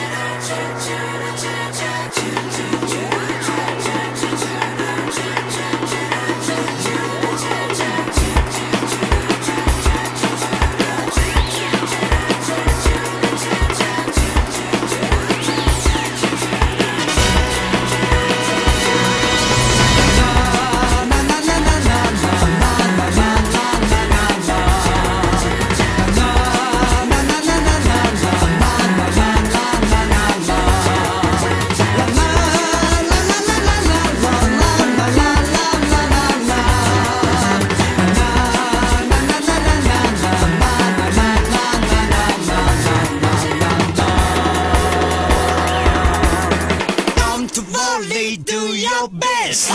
Do your best.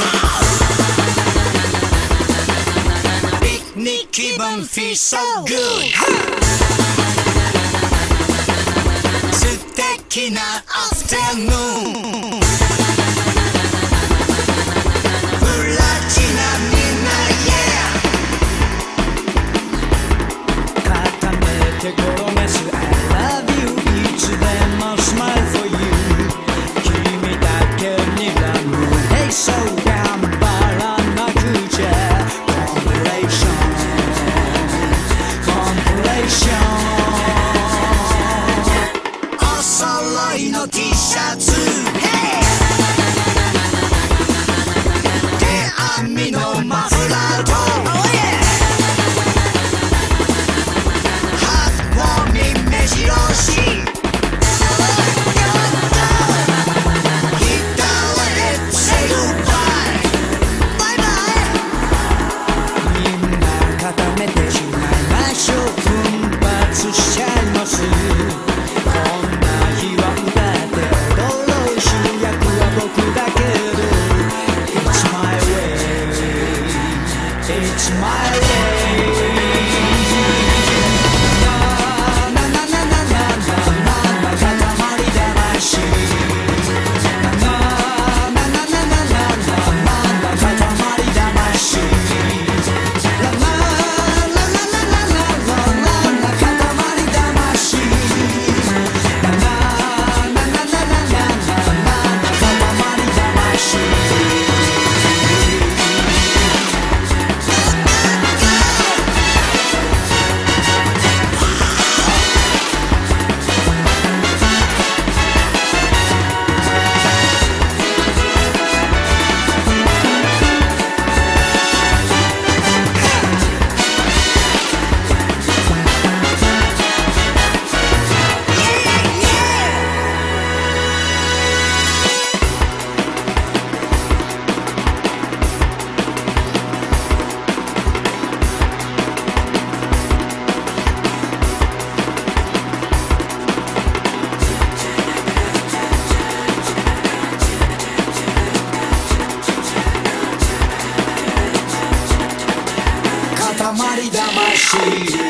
Picnic 気分 feel so good. 素敵な afternoon. プラチナみんな yeah. 固めて転がす I love you いつでも smile for you 君だけにHey, so 頑張らなくちゃ Compilation お揃いの T シャツ Hey 手編みのマフラーと Oh yeah ハートウォーミング目白押し It's my way. Na na na na na na na na. 塊魂。Na na na na na na na na. 塊魂。La la la la la la la la la. 塊魂。Na na na na na na na na. 塊魂。塊魂